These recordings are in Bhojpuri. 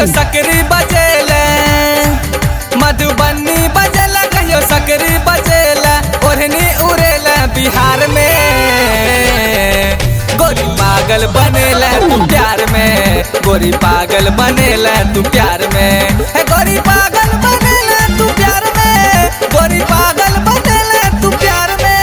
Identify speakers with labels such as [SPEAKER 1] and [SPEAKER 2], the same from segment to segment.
[SPEAKER 1] कहियो सकरी बजेले, मधुबनी बजेला कहियो सकरी बजेला, ओढ़नी उड़ेला बिहार में। गोरी पागल बनेला तू प्यार में, गोरी पागल बनेला तू प्यार में, गोरी पागल बनेला तू प्यार में, गोरी पागल बनेला तू प्यार में।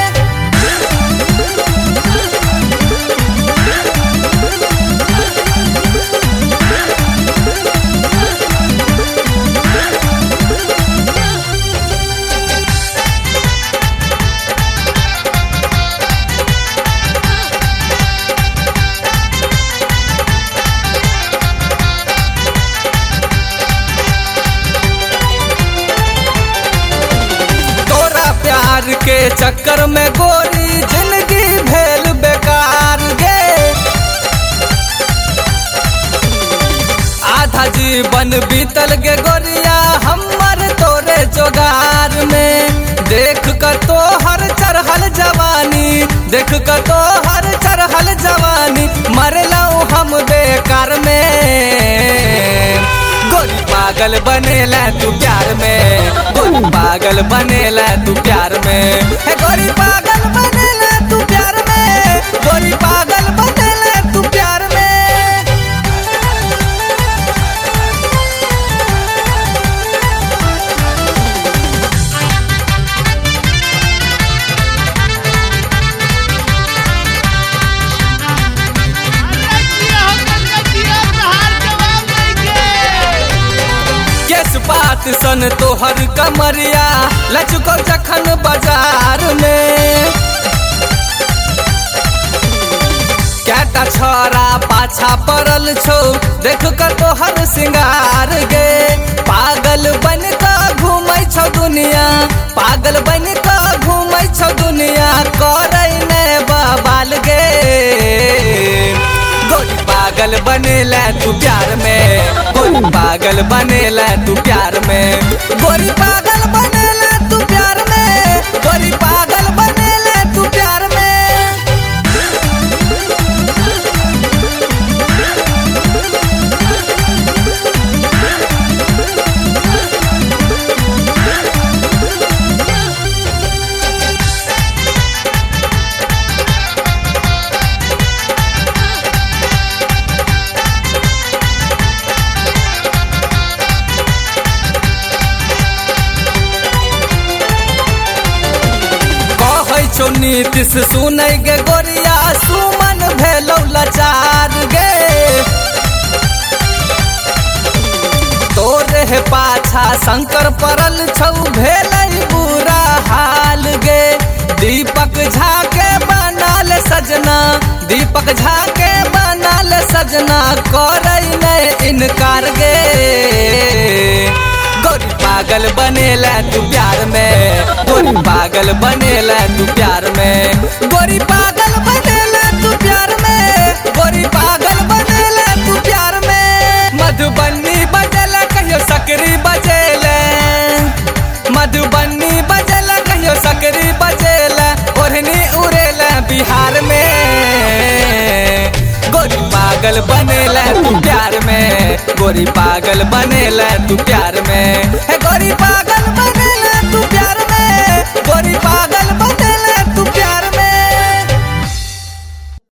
[SPEAKER 1] के चक्कर में गोरी जिंदगी भेल बेकार गे, आधा जीवन बीतल गे गोरिया हमर तोरे जोगार में। देख कर तो हर चढ़ल जवानी, देख कर तो हर चढ़ल जवानी, मरलौ हम बेकार में। गोरी पागल बनेला तू प्यार में, गोरी पागल बनेला तू प्यार में, गोरी पागल बनेला तू प्यार में, गोरी पागल बनेला तू प्यार में। बात सन तोहर कमरिया लचको जखन बाजार में, कैटा छोरा पाछा पड़ल छौ देख कर तोहर सिंगार गे। पागल बन का घूमै छौ दुनिया, पागल बन का घूमै छौ दुनिया, करे ने बवाल गे। गोरी पागल बनेला तू प्यार में, गोरी पागल बनेला तू प्यार में, गोरी पागल बनेला तू प्यार में, गोरी पागल बनेला तू प्यार में। नीतीश सुनै गे गोरिया सुमन भेलौ लाचार गे, तोरे पाछा शंकर पड़ल छौ भेलै बुरा हाल गे। दीपक झा के बनाल सजना, दीपक झा के बनाल सजना, करे नै इनकार गे। गोरी पागल बनेला तू प्यार में, गोरी पागल बनेला तू प्यार में, गोरी पागल बनेला तू प्यार में, गोरी पागल बनेला तू प्यार में। मधुबनी बजेला कहियो सकरी बजेला, मधुबनी बजेला कहियो सकरी बजेला, ओढ़नी उड़ेला बिहार में। गोरी पागल बनेला तू प्यार में, गोरी पागल बनेला तू प्यार में, गोरी पागल